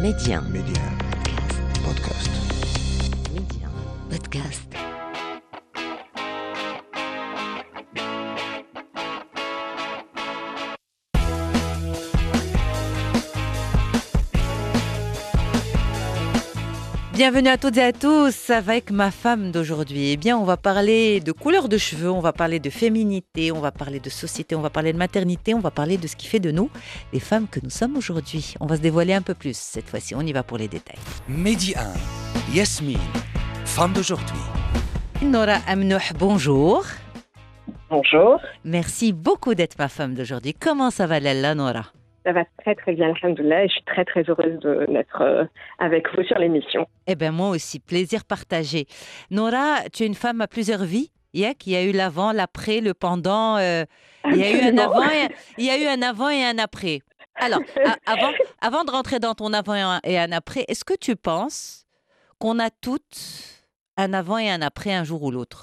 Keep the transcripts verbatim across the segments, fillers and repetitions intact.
Média. Média. Podcast. Média. Podcast. Bienvenue à toutes et à tous avec ma femme d'aujourd'hui. Eh bien, on va parler de couleur de cheveux, on va parler de féminité, on va parler de société, on va parler de maternité, on va parler de ce qui fait de nous les femmes que nous sommes aujourd'hui. On va se dévoiler un peu plus cette fois-ci, on y va pour les détails. Midi un. Yasmine, femme d'aujourd'hui. Nora Amnouh, bonjour. Bonjour. Merci beaucoup d'être ma femme d'aujourd'hui. Comment ça va, Lalla, Nora ? Ça va très très bien, alhamdoulilah, et je suis très très heureuse de- d'être euh, avec vous sur l'émission. Eh bien, moi aussi, plaisir partagé. Nora, tu es une femme à plusieurs vies. Yak, il y a eu l'avant, l'après, le pendant. euh, il y a eu un Absolument. avant et, il y a eu un avant et un après. Alors, a- avant, avant de rentrer dans ton avant et un, et un après, est-ce que tu penses qu'on a toutes un avant et un après un jour ou l'autre ?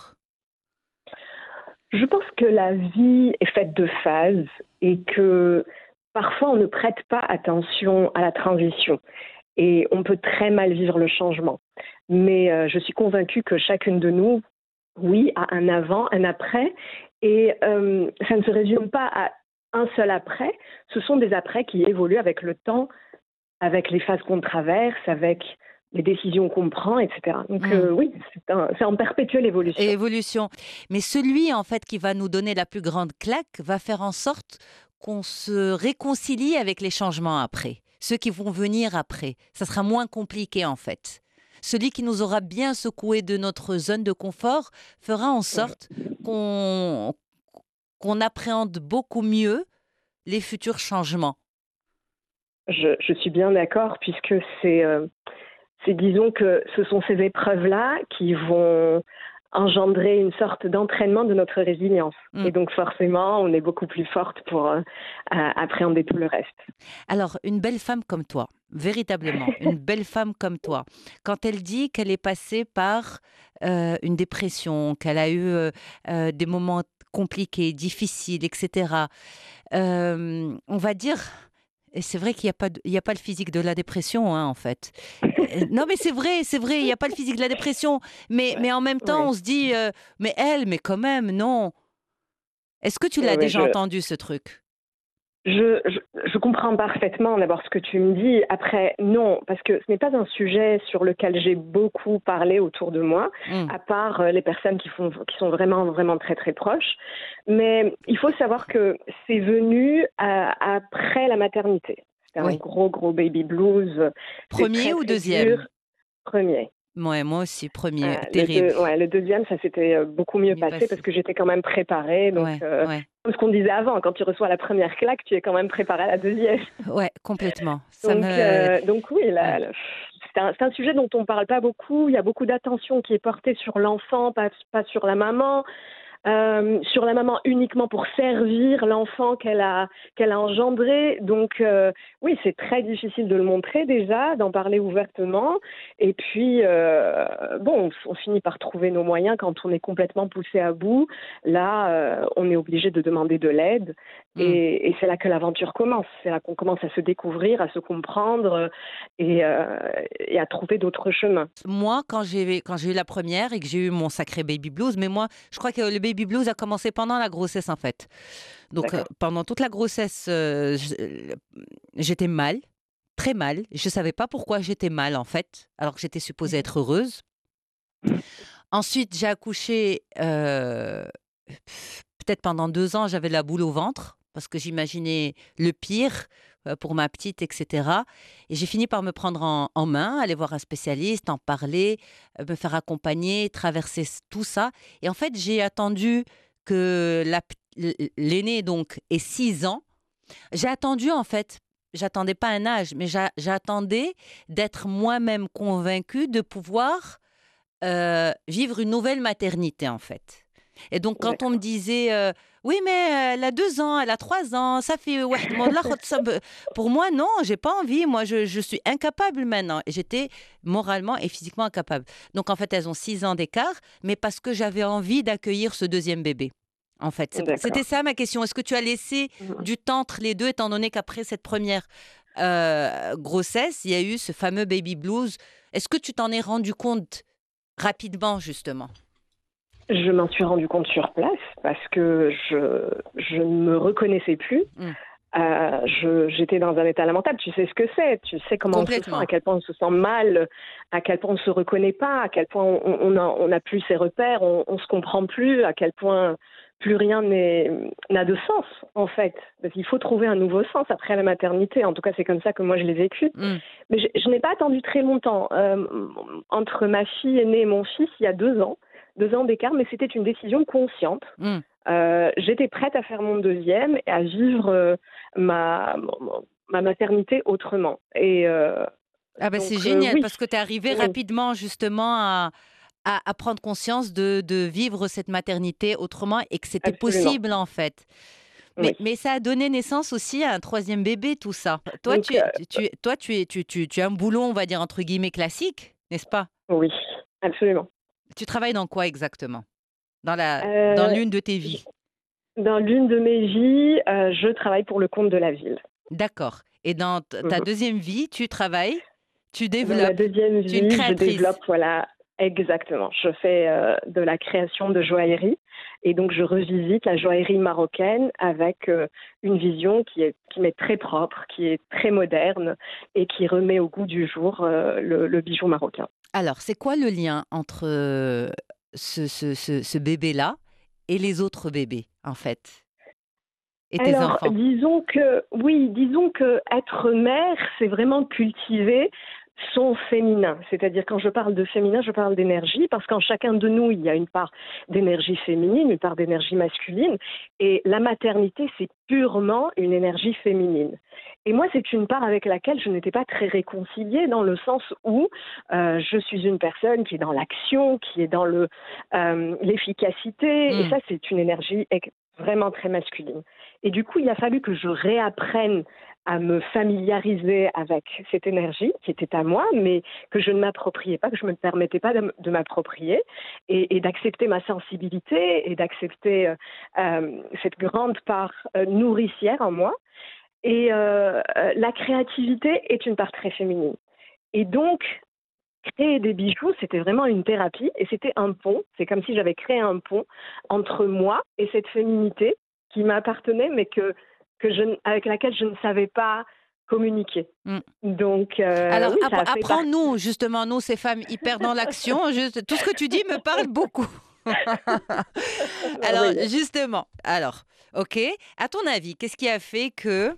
Je pense que la vie est faite de phases et que parfois on ne prête pas attention à la transition et on peut très mal vivre le changement. Mais euh, je suis convaincue que chacune de nous, oui, a un avant, un après, et euh, ça ne se résume pas à un seul après, ce sont des après qui évoluent avec le temps, avec les phases qu'on traverse, avec les décisions qu'on prend, et cetera. Donc Mm. euh, oui, c'est un- c'est en perpétuelle évolution. Et évolution. Mais celui, en fait, qui va nous donner la plus grande claque va faire en sorte qu'on se réconcilie avec les changements après, ceux qui vont venir après. Ça sera moins compliqué, en fait. Celui qui nous aura bien secoué de notre zone de confort fera en sorte qu'on qu'on appréhende beaucoup mieux les futurs changements. Je, je suis bien d'accord, puisque c'est, euh, c'est, disons que ce sont ces épreuves-là qui vont engendrer une sorte d'entraînement de notre résilience. Mm. Et donc forcément, on est beaucoup plus forte pour euh, à- appréhender tout le reste. Alors, une belle femme comme toi, véritablement, une belle femme comme toi, quand elle dit qu'elle est passée par euh, une dépression, qu'elle a eu euh, euh, des moments compliqués, difficiles, et cetera, euh, on va dire, et c'est vrai qu'il n'y a pas, de- il y a pas le physique de la dépression, hein, en fait. Euh, Non, mais c'est vrai, c'est vrai, il n'y a pas le physique de la dépression, mais, mais en même temps, Ouais. on se dit, euh, mais elle, mais quand même, non. Est-ce que tu l'as Ouais, ouais, déjà je- entendu, ce truc ? Je, je, je comprends parfaitement d'abord ce que tu me dis. Après, non, parce que ce n'est pas un sujet sur lequel j'ai beaucoup parlé autour de moi, Mm. à part euh, les personnes qui, font, qui sont vraiment, vraiment très, très proches. Mais il faut savoir que c'est venu euh, après la maternité. C'était un Oui. gros, gros baby blues. C'était Premier très, ou très deuxième ? dur. Premier. Ouais, moi aussi, premier, Euh, le, terrible. deux- ouais, le deuxième, ça s'était euh, beaucoup mieux Mieux passé, passé. parce que j'étais quand même préparée. Donc, Ouais, euh, ouais, comme ce qu'on disait avant, quand tu reçois la première claque, tu es quand même préparée à la deuxième. ouais, complètement. Ça Donc, me... euh, donc oui, la- ouais. la- c'est un, c'est un sujet dont on ne parle pas beaucoup. Il y a beaucoup d'attention qui est portée sur l'enfant, pas, pas sur la maman. Euh, sur la maman uniquement pour servir l'enfant qu'elle a, qu'elle a engendré. Donc euh, oui, c'est très difficile de le montrer déjà, d'en parler ouvertement. Et puis, euh, bon, on, on finit par trouver nos moyens quand on est complètement poussé à bout. Là, euh, on est obligé de demander de l'aide. Mm. Et, et c'est là que l'aventure commence. C'est là qu'on commence à se découvrir, à se comprendre euh, et, euh, et à trouver d'autres chemins. Moi, quand j'ai quand j'ai eu la première et que j'ai eu mon sacré baby blues, mais moi, je crois que le baby blues a commencé pendant la grossesse, en fait. Donc, euh, D'accord. pendant toute la grossesse, euh, je- euh, j'étais mal, très mal. Je ne savais pas pourquoi j'étais mal, en fait, alors que j'étais supposée être heureuse. Ensuite, j'ai accouché, euh, pff, peut-être pendant deux ans, j'avais la boule au ventre parce que j'imaginais le pire euh, pour ma petite, et cetera. Et j'ai fini par me prendre en, en main, aller voir un spécialiste, en parler, euh, me faire accompagner, traverser s- tout ça. Et en fait, j'ai attendu que la p- l- l'aîné, donc, ait six ans. J'ai attendu, en fait, j'attendais pas un âge, mais j'a- j'attendais d'être moi-même convaincue de pouvoir euh, vivre une nouvelle maternité, en fait. Et donc, quand on me D'accord. disait, euh, oui, mais euh, elle a deux ans, elle a trois ans, ça fait... واحد من الآخر تصب- Pour moi, non, j'ai pas envie. Moi, je, je suis incapable maintenant. Et j'étais moralement et physiquement incapable. Donc, en fait, elles ont six ans d'écart, mais parce que j'avais envie d'accueillir ce deuxième bébé. En fait, C'est- D'accord. c'était ça ma question. Est-ce que tu as laissé Mhm. du temps entre les deux, étant donné qu'après cette première euh, grossesse, il y a eu ce fameux baby blues. Est-ce que tu t'en es rendu compte rapidement, justement? Je m'en suis rendu compte sur place parce que je, je ne me reconnaissais plus. Mm. Euh, je, j'étais dans un état lamentable. Tu sais ce que c'est, tu sais comment on se sent, Complètement. à quel point on se sent mal, à quel point on ne se reconnaît pas, à quel point on on a, on a plus ses repères, on, on se comprend plus, à quel point plus rien n'est, n'a de sens en fait. Parce qu'il faut trouver un nouveau sens après la maternité. En tout cas, c'est comme ça que moi je l'ai vécu. Mm. Mais je, je n'ai pas attendu très longtemps. Euh, entre ma fille aînée et mon fils, il y a deux ans, deux ans d'écart, mais c'était une décision consciente. Mm. Euh, j'étais prête à faire mon deuxième et à vivre euh, ma, ma maternité autrement. Et euh, Ah ben donc, c'est euh, génial oui, parce que tu es arrivé oui, rapidement justement à, à, à prendre conscience de, de vivre cette maternité autrement et que c'était absolument. possible en fait. Mais, Oui. mais ça a donné naissance aussi à un troisième bébé, tout ça. Toi, Donc, tu, euh, tu, tu- toi, tu, es, tu, tu, tu as un boulot, on va dire, entre guillemets, classique, n'est-ce pas? oui, absolument. Tu travailles dans quoi exactement? Dans la, dans Euh, l'une de tes j- vies. dans l'une de mes vies, euh, je travaille pour le compte de la ville. D'accord. Et dans t- ta Mhm. deuxième vie, tu travailles, tu Dans ma développes, deuxième tu es une vie, je développe, créatrice. voilà, exactement. Je fais euh, de la création de joaillerie et donc je revisite la joaillerie marocaine avec euh, une vision qui est, qui m'est très propre, qui est très moderne et qui remet au goût du jour euh, le, le bijou marocain. Alors, c'est quoi le lien entre euh, ce, ce, ce, ce bébé-là et les autres bébés, en fait, et tes Alors, enfants? disons que, oui, disons que être mère, c'est vraiment cultiver son féminin. C'est-à-dire, quand je parle de féminin, je parle d'énergie, parce qu'en chacun de nous, il y a une part d'énergie féminine, une part d'énergie masculine, et la maternité, c'est purement une énergie féminine. Et moi, c'est une part avec laquelle je n'étais pas très réconciliée, dans le sens où euh, je suis une personne qui est dans l'action, qui est dans le, euh, l'efficacité, et Hmm. ça, c'est une énergie ex- vraiment très masculine. Et du coup, il a fallu que je réapprenne à me familiariser avec cette énergie qui était à moi, mais que je ne m'appropriais pas, que je ne me permettais pas de, de m'approprier, et, et d'accepter ma sensibilité et d'accepter euh, euh, cette grande part euh, nourricière en moi. Et euh, euh, la créativité est une part très féminine. Et donc, créer des bijoux, c'était vraiment une thérapie et c'était un pont. C'est comme si j'avais créé un pont entre moi et cette féminité qui m'appartenait, mais que, que je, avec laquelle je ne savais pas communiquer. Hmm. Donc, euh, Alors, oui, ça appre- a fait partie. apprends-nous, justement, nous, ces femmes hyper dans l'action, juste, tout ce que tu dis me parle beaucoup. Alors, Merveilleux. justement, alors, ok, à ton avis, qu'est-ce qui a fait que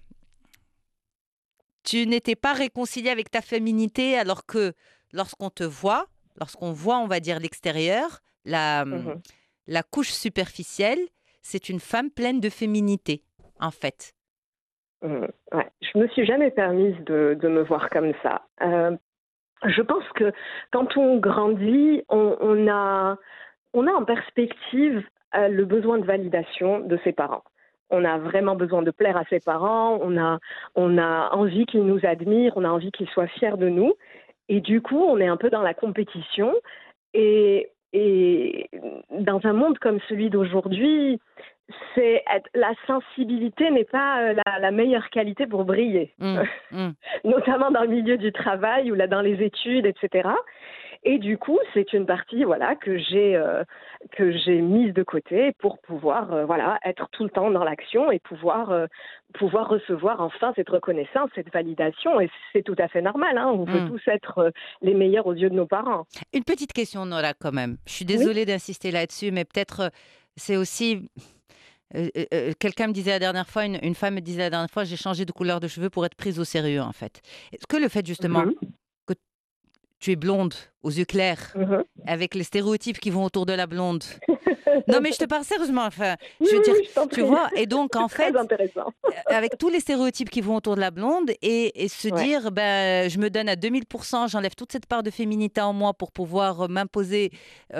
tu n'étais pas réconciliée avec ta féminité alors que lorsqu'on te voit, lorsqu'on voit, on va dire, l'extérieur, la, hum, Mhm. la couche superficielle, c'est une femme pleine de féminité, en fait. Mhm. Ouais. Je me suis jamais permise de, de me voir comme ça. Euh, je pense que quand on grandit, on, on a, on a en perspective euh, le besoin de validation de ses parents. On a vraiment besoin de plaire à ses parents, on a, on a envie qu'ils nous admirent, on a envie qu'ils soient fiers de nous. Et du coup, on est un peu dans la compétition. Et, et dans un monde comme celui d'aujourd'hui, c'est, la sensibilité n'est pas euh, la, la meilleure qualité pour briller, Hum, hum. notamment dans le milieu du travail ou là dans les études, et cetera. Et du coup, c'est une partie voilà que j'ai euh, que j'ai mise de côté pour pouvoir euh, voilà être tout le temps dans l'action et pouvoir euh, pouvoir recevoir enfin cette reconnaissance, cette validation. Et c'est tout à fait normal. Hein, on veut Hum. tous être euh, les meilleurs aux yeux de nos parents. Une petite question, Nora, quand même. Je suis Oui. désolée d'insister là-dessus, mais peut-être euh, c'est aussi... euh, euh, euh, quelqu'un me disait la dernière fois, une, une femme me disait la dernière fois, j'ai changé de couleur de cheveux pour être prise au sérieux, en fait. Est-ce que le fait, justement, Mhm. que tu es blonde, aux yeux clairs, Mhm. avec les stéréotypes qui vont autour de la blonde. Non, mais je te parle sérieusement. Enfin, Oui, je veux oui, dire, oui, je t'en tu prie. vois, et donc, en C'est très fait, intéressant. euh, avec tous les stéréotypes qui vont autour de la blonde et, et se Ouais. dire, ben, je me donne à deux mille pour cent, j'enlève toute cette part de féminité en moi pour pouvoir euh, m'imposer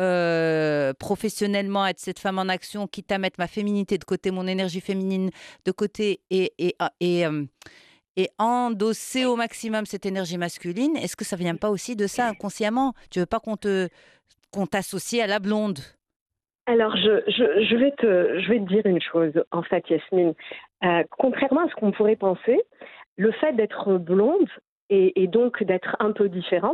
euh, professionnellement, être cette femme en action, quitte à mettre ma féminité de côté, mon énergie féminine de côté et, et, et, euh, et endosser au maximum cette énergie masculine. Est-ce que ça vient pas aussi de ça inconsciemment? Tu veux pas qu'on te qu'on t'associe à la blonde? Alors, je, je, je, vais te, je vais te dire une chose, en fait, Yasmine. Euh, contrairement à ce qu'on pourrait penser, le fait d'être blonde et, et donc d'être un peu différente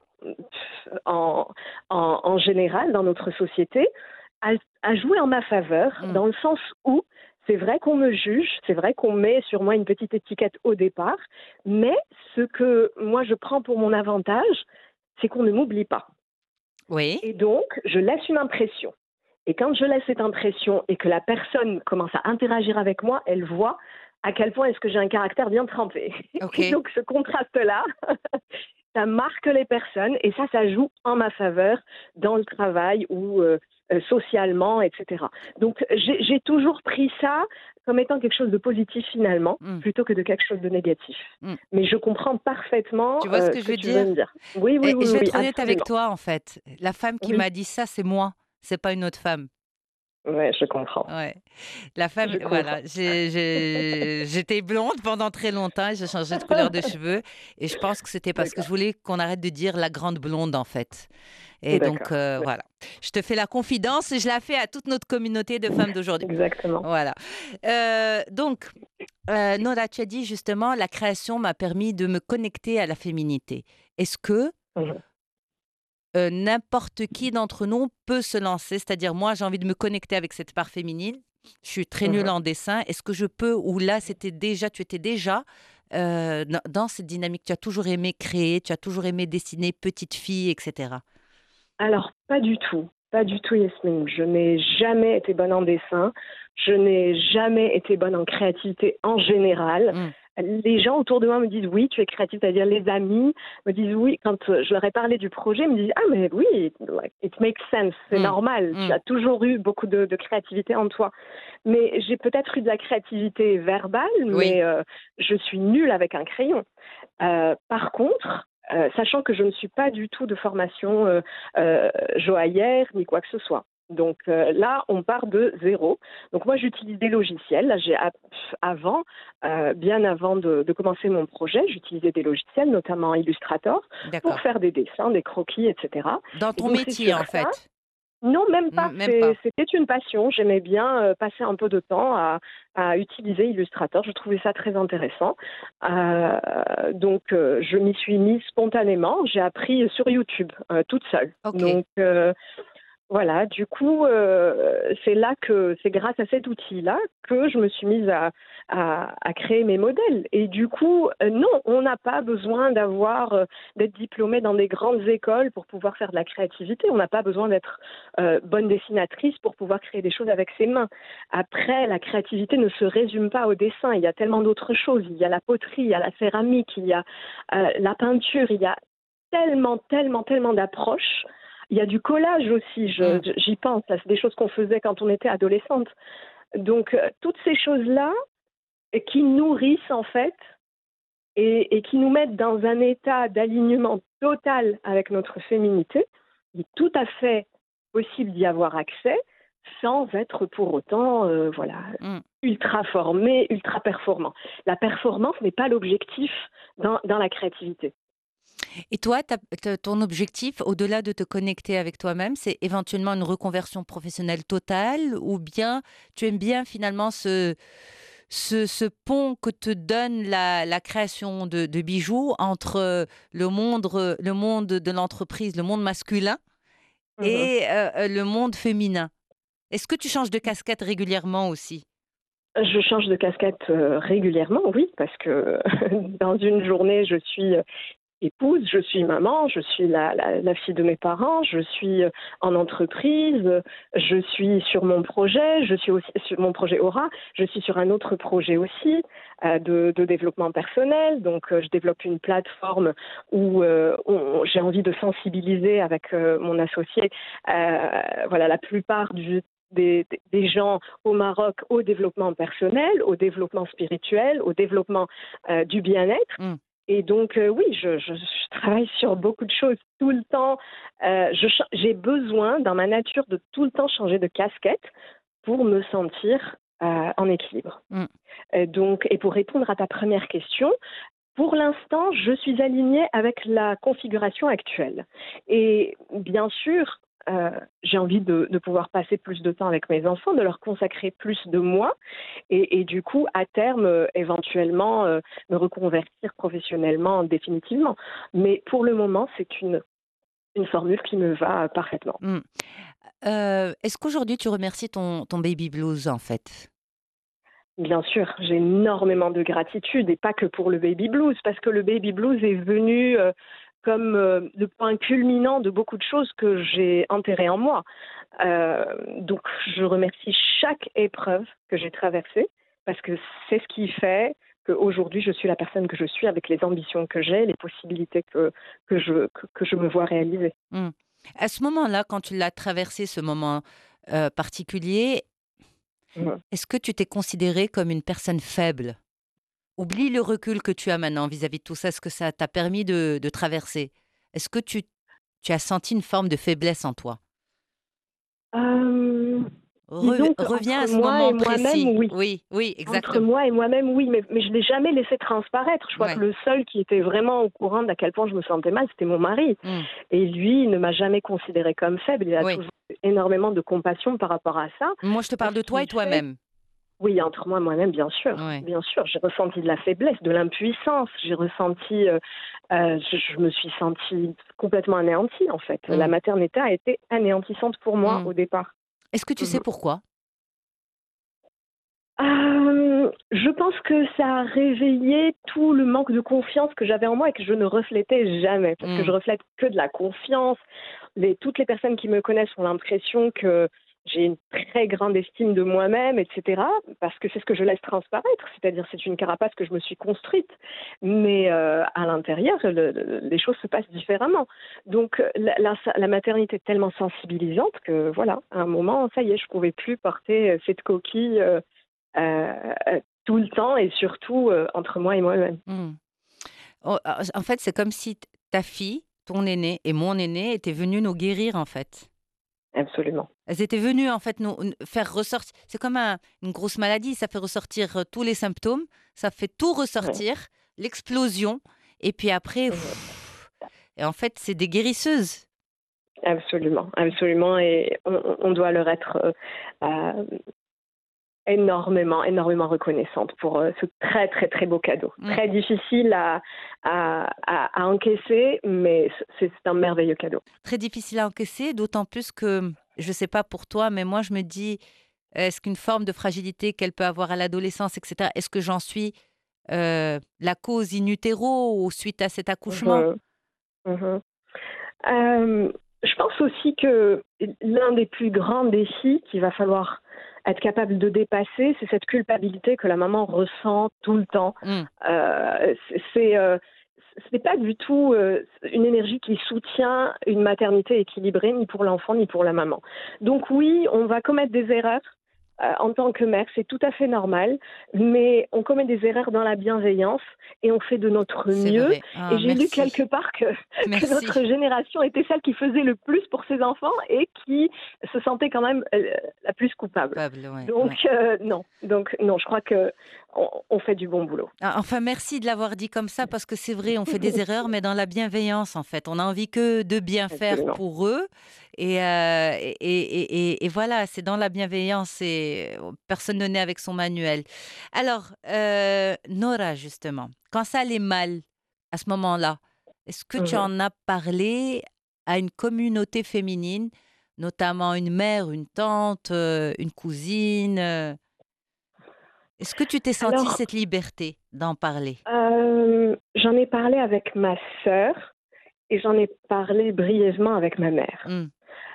en, en, en général dans notre société a, a joué en ma faveur, Mm. dans le sens où c'est vrai qu'on me juge, c'est vrai qu'on met sur moi une petite étiquette au départ, mais ce que moi je prends pour mon avantage, c'est qu'on ne m'oublie pas. Oui. Et donc, je laisse une impression. Et quand je laisse cette impression et que la personne commence à interagir avec moi, elle voit à quel point est-ce que j'ai un caractère bien trempé. Ok. Et donc, ce contraste-là, ça marque les personnes et ça, ça joue en ma faveur dans le travail ou euh, euh, socialement, et cetera. Donc, j'ai, j'ai toujours pris ça comme étant quelque chose de positif finalement, Mm. plutôt que de quelque chose de négatif. Mm. Mais je comprends parfaitement Tu vois ce euh, que ce je que veux tu veux dire? me dire. Oui, oui, Et, et oui, je vais oui, être honnête avec absolument. toi, en fait. La femme qui Oui, m'a dit ça, c'est moi. C'est pas une autre femme. ouais, je comprends. Ouais. La femme, Je comprends. voilà, j'ai- j'ai- j'étais blonde pendant très longtemps et j'ai changé de couleur de cheveux. Et je pense que c'était parce que je D'accord, voulais qu'on arrête de dire la grande blonde, en fait. Et donc, d'accord. euh, Ouais, voilà. Je te fais la confidence et je la fais à toute notre communauté de femmes d'aujourd'hui. exactement. Voilà. Euh, donc, euh, Nora, tu as dit justement, la création m'a permis de me connecter à la féminité. Est-ce que Mhm, euh, n'importe qui d'entre nous peut se lancer? C'est-à-dire, moi, j'ai envie de me connecter avec cette part féminine. Je suis très nulle mhm. en dessin. Est-ce que je peux, ou là, c'était déjà, tu étais déjà euh, dans dans cette dynamique, tu as toujours aimé créer, tu as toujours aimé dessiner, petite fille, et cetera. Alors, pas du tout. Pas du tout, Yasmine. Je n'ai jamais été bonne en dessin. Je n'ai jamais été bonne en créativité en général. Mm, Les gens autour de moi me disent oui, tu es créative, c'est-à-dire les amis me disent oui. Quand euh, je leur ai parlé du projet, ils me disent ah mais oui, it, like, it makes sense, c'est mm, normal. Tu mm. as toujours eu beaucoup de, de créativité en toi. Mais j'ai peut-être eu de la créativité verbale, Oui. mais euh, je suis nulle avec un crayon. Euh, par contre, euh, sachant que je ne suis pas du tout de formation euh, euh, joaillère ni quoi que ce soit. Donc euh, là, on part de zéro. Donc moi, j'utilise des logiciels. Là, j'ai avant, euh, bien avant de, de commencer mon projet, j'utilisais des logiciels, notamment Illustrator, pour D'accord. faire des dessins, des croquis, et cetera. Dans Et ton donc c'est métier, sur en ça. fait. Non, même pas. Mm, même pas. C'est- C'était une passion. J'aimais bien euh, passer un peu de temps à, à utiliser Illustrator. Je trouvais ça très intéressant. Euh, donc, euh, je m'y suis mise spontanément. J'ai appris sur YouTube, euh, toute seule. Ok. Donc, euh, voilà, du coup, euh, c'est là que c'est grâce à cet outil-là que je me suis mise à, à, à créer mes modèles. Et du coup, euh, non, on n'a pas besoin d'avoir euh, d'être diplômé dans des grandes écoles pour pouvoir faire de la créativité. On n'a pas besoin d'être euh, bonne dessinatrice pour pouvoir créer des choses avec ses mains. Après, la créativité ne se résume pas au dessin. Il y a tellement d'autres choses. Il y a la poterie, il y a la céramique, il y a euh, la peinture, il y a tellement, tellement, tellement d'approches. Il y a du collage aussi, je- Mm. je- j'y pense, là, c'est des choses qu'on faisait quand on était adolescente. Donc, euh, toutes ces choses-là euh, qui nourrissent en fait et, et qui nous mettent dans un état d'alignement total avec notre féminité, il est tout à fait possible d'y avoir accès sans être pour autant euh, voilà, Mm. ultra formé, ultra performant. La performance n'est pas l'objectif dans, dans la créativité. Et toi, ta- ta- ton objectif, au-delà de te connecter avec toi-même, c'est éventuellement une reconversion professionnelle totale ou bien tu aimes bien finalement ce, ce, ce pont que te donne la, la création de, de bijoux entre euh, le monde, euh, le monde de l'entreprise, le monde masculin Mhm. et euh, euh, le monde féminin. Est-ce que tu changes de casquette régulièrement aussi? Je change de casquette euh, régulièrement, oui, parce que dans une journée, je suis euh, épouse, je suis maman, je suis la, la, la fille de mes parents, je suis euh, en entreprise, euh, je suis sur mon projet, je suis aussi sur mon projet Aura, je suis sur un autre projet aussi euh, de, de développement personnel. Donc, euh, je développe une plateforme où euh, on- j'ai envie de sensibiliser avec euh, mon associé, euh, voilà, la plupart du des, des gens au Maroc au développement personnel, au développement spirituel, au développement euh, du bien-être. Mm. Et donc, euh, oui, je, je, je travaille sur beaucoup de choses tout le temps. Euh, je cha- j'ai besoin, dans ma nature, de tout le temps changer de casquette pour me sentir euh, en équilibre. Mm. Euh, donc, et pour répondre à ta première question, pour l'instant, je suis alignée avec la configuration actuelle. Et bien sûr, euh, j'ai envie de, de pouvoir passer plus de temps avec mes enfants, de leur consacrer plus de moi et, et du coup, à terme, euh, éventuellement, euh, me reconvertir professionnellement définitivement. Mais pour le moment, c'est une, une formule qui me va parfaitement. Mmh. Heu, est-ce qu'aujourd'hui tu remercies ton ton baby blues, en fait? Bien sûr, j'ai énormément de gratitude et pas que pour le baby blues, parce que le baby blues est venu euh, comme euh, le point culminant de beaucoup de choses que j'ai enterrées en moi. Euh, donc, je remercie chaque épreuve que j'ai traversée, parce que c'est ce qui fait qu'aujourd'hui, je suis la personne que je suis, avec les ambitions que j'ai, les possibilités que, que, je, que, que je me vois réaliser. Mmh. À ce moment-là, quand tu l'as traversé, ce moment, heu, particulier, Mhm. est-ce que tu t'es considérée comme une personne faible? Oublie le recul que tu as maintenant vis-à-vis de tout ça, ce que ça t'a permis de de traverser. Est-ce que tu tu as senti une forme de faiblesse en toi? Euh, Rev disons reviens qu'entre à ce moi et moment moi-même, précis. oui. Oui, oui, Entre exactement. moi et moi-même, oui, mais, mais je ne l'ai jamais laissé transparaître. Je crois que Ouais. le seul qui était vraiment au courant d'à quel point je me sentais mal, c'était mon mari. Mmh. Et lui, il ne m'a jamais considérée comme faible. Il a Oui. toujours eu énormément de compassion par rapport à ça. Moi, je te parle Parce de toi et qu'il fait, toi-même. oui, entre moi et moi-même, bien sûr. Ouais. Bien sûr, j'ai ressenti de la faiblesse, de l'impuissance. J'ai ressenti, euh, euh, je, je me suis sentie complètement anéantie, en fait. La Mmh. maternité a été anéantissante pour moi Mmh. au départ. Est-ce que tu sais Mhm. pourquoi? Euh, je pense que ça a réveillé tout le manque de confiance que j'avais en moi et que je ne reflétais jamais, parce que je Mmh. reflète que de la confiance. Les, toutes les personnes qui me connaissent ont l'impression que j'ai une très grande estime de moi-même, et cetera, parce que c'est ce que je laisse transparaître, c'est-à-dire c'est une carapace que je me suis construite. Mais euh, à l'intérieur, le- le- les choses se passent différemment. Donc la, la, la maternité est tellement sensibilisante que voilà, à un moment, ça y est, je ne pouvais plus porter euh, cette coquille. Euh, euh, euh, tout le temps et surtout euh, entre moi et moi-même. Mmh. Oh, ah, en fait, c'est comme si t ta fille, ton aînée et mon aîné étaient venus nous guérir, en fait. Absolument. Elles étaient venues, en fait, nous n faire ressortir. C'est comme un une grosse maladie, ça fait ressortir, heu, tous les symptômes, ça fait tout Ouais. ressortir, l'explosion et puis après Mhm. et en fait, c'est des guérisseuses. Absolument, absolument. Et on, on doit leur être euh, euh, énormément, énormément reconnaissante pour euh, ce très, très, très beau cadeau. Mmh. Très difficile à, à, à, à encaisser, mais c'est c'est un merveilleux cadeau. Très difficile à encaisser, d'autant plus que, je sais pas pour toi, mais moi, je me dis: «Est-ce qu'une forme de fragilité qu'elle peut avoir à l'adolescence et cetera, est-ce que j'en suis, heu, la cause in utero ou suite à cet accouchement?» Mhm. Mhm. Euh, je pense aussi que l'un des plus grands défis qu'il va falloir être capable de dépasser, c'est cette culpabilité que la maman ressent tout le temps. Mmh. Euh, c'est c'est, euh, c'est pas du tout euh, une énergie qui soutient une maternité équilibrée, ni pour l'enfant, ni pour la maman. Donc oui, on va commettre des erreurs. Euh, en tant que mère, c'est tout à fait normal, mais on commet des erreurs dans la bienveillance et on fait de notre C'est mieux. vrai. Et Ah j'ai lu quelque merci. part que, que notre Merci. génération était celle qui faisait le plus pour ses enfants et qui se sentait quand même euh, la plus coupable. Coupable, ouais, Donc ouais. euh, non, donc non, je crois que on, on fait du bon boulot. Ah, enfin, merci de l'avoir dit comme ça parce que c'est vrai, on fait des erreurs, mais dans la bienveillance, en fait. On a envie que de bien faire Absolument. pour eux. Et, euh, et, et, et- et voilà, c'est dans la bienveillance et euh, personne ne naît avec son manuel. Alors, euh, Nora, justement, quand ça allait mal à ce moment-là, est-ce que tu Mhm. en as parlé à une communauté féminine, notamment une mère, une tante, euh, une cousine euh, Est-ce que tu t'es senti Alors, cette liberté d'en parler? euh, j'en ai parlé avec ma sœur et j'en ai parlé brièvement avec ma mère. Mmh.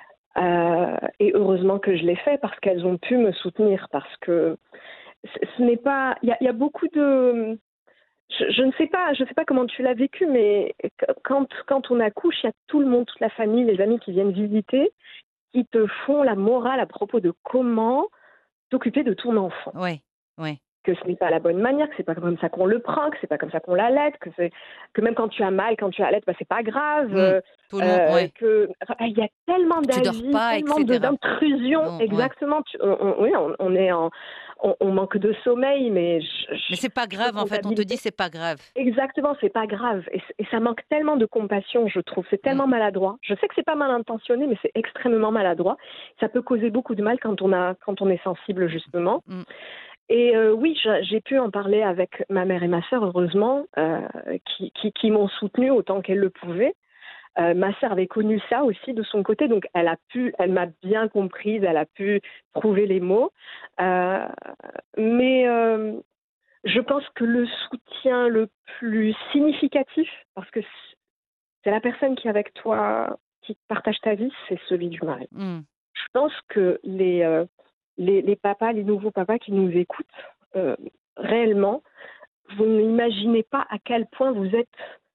Euh, et heureusement que je l'ai fait parce qu'elles ont pu me soutenir parce que ce ce n'est pas. Il y a, il y a beaucoup de. Je, je ne sais pas, je sais pas comment tu l'as vécu, mais quand, quand on accouche, il y a tout le monde, toute la famille, les amis qui viennent visiter, qui te font la morale à propos de comment t'occuper de ton enfant. Ouais, ouais. Que ce n'est pas la bonne manière, que c'est pas comme ça qu'on le prend, que c'est pas comme ça qu'on l'allaite, que c'est que même quand tu as mal, quand tu allaites, bah c'est pas grave, Mmh. euh, Tout le monde, euh, ouais. que enfin, il y a tellement Tu dors d'avis, pas, et tellement de cetera. d'intrusions, Non, ouais. exactement. Tu- on, on- oui, on, on est en on, on manque de sommeil, mais je, je- Mais c'est pas je peux grave, en fait. On te comptabiliser. dit c'est pas grave. Exactement, c'est pas grave. Et, c- et ça manque tellement de compassion, je trouve. C'est Mm. tellement maladroit. Je sais que c'est pas mal intentionné, mais c'est extrêmement maladroit. Ça peut causer beaucoup de mal quand on a, quand on est sensible, justement. Mm. Et euh, oui, j'a- j'ai pu en parler avec ma mère et ma sœur, heureusement, euh, qui, qui, qui m'ont soutenue autant qu'elles le pouvaient. Euh, ma sœur avait connu ça aussi de son côté, donc elle a pu, elle m'a bien comprise, elle a pu trouver les mots. Euh, mais euh, je pense que le soutien le plus significatif, parce que c'est la personne qui est avec toi, qui partage ta vie, c'est celui du mari. Mm. Je pense que les, euh, les, les papas, les nouveaux papas qui nous écoutent, euh, réellement, vous n'imaginez pas à quel point vous êtes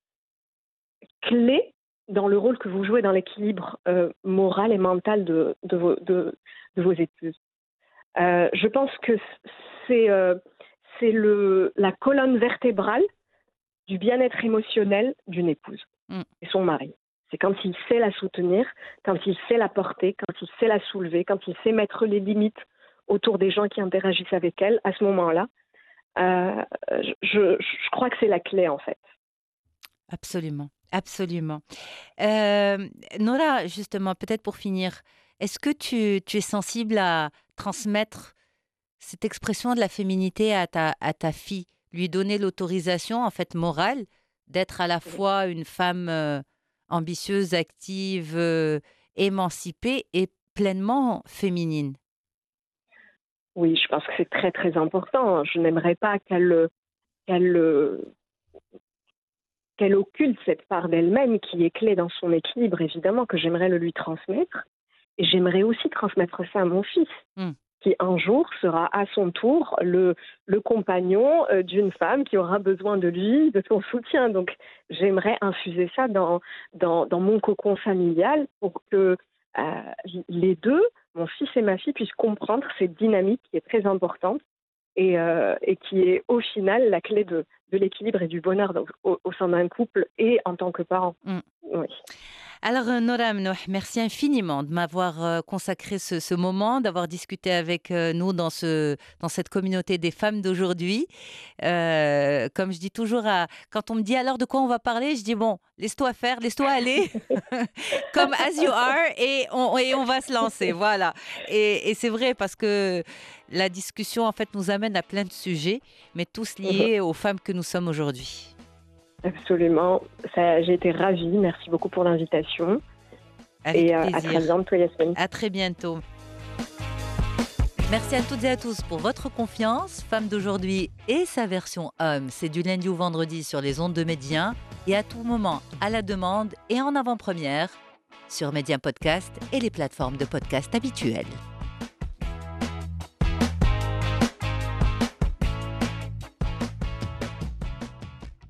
clé dans le rôle que vous jouez dans l'équilibre euh, moral et mental de, de, vos, de, de vos épouses. Euh, je pense que c'est euh, c'est le la colonne vertébrale du bien-être émotionnel d'une épouse Mm. et son mari. C'est quand il sait la soutenir, quand il sait la porter, quand il sait la soulever, quand il sait mettre les limites autour des gens qui interagissent avec elle. À ce moment-là, euh, je, je, je crois que c'est la clé en fait. Absolument, absolument. Euh, Nora, justement, peut-être pour finir, est-ce que tu, tu es sensible à transmettre cette expression de la féminité à ta, à ta fille, lui donner l'autorisation, en fait, morale, d'être à la fois une femme euh, ambitieuse, active, euh, émancipée et pleinement féminine? Oui, je pense que c'est très très important. Je n'aimerais pas qu'elle qu'elle euh, qu'elle occulte cette part d'elle-même qui est clé dans son équilibre, évidemment, que j'aimerais le lui transmettre. Et j'aimerais aussi transmettre ça à mon fils, Mm. qui un jour sera à son tour le, le compagnon euh, d'une femme qui aura besoin de lui, de son soutien. Donc j'aimerais infuser ça dans, dans, dans mon cocon familial pour que euh, les deux, mon fils et ma fille, puissent comprendre cette dynamique qui est très importante et, euh, et qui est au final la clé de, de l'équilibre et du bonheur donc, au, au sein d'un couple et en tant que parent. Mm. Oui. Alors, euh, Nora Mnoh, merci infiniment de m'avoir euh, consacré ce, ce moment, d'avoir discuté avec euh, nous dans, ce, dans cette communauté des femmes d'aujourd'hui. Euh, comme je dis toujours, à, quand on me dit alors de quoi on va parler, je dis bon, laisse-toi faire, laisse-toi aller, comme as you are, et on, et on va se lancer. Voilà. Et, et c'est vrai parce que la discussion, en fait, nous amène à plein de sujets, mais tous liés aux femmes que nous sommes aujourd'hui. Absolument. Ça, j'ai été ravie. Merci beaucoup pour l'invitation. Avec Et euh, à plaisir. très bientôt, Yasmine. À très bientôt. Merci à toutes et à tous pour votre confiance. Femme d'aujourd'hui et sa version homme, c'est du lundi au vendredi sur les ondes de Média et à tout moment à la demande et en avant-première sur Média Podcast et les plateformes de podcast habituelles.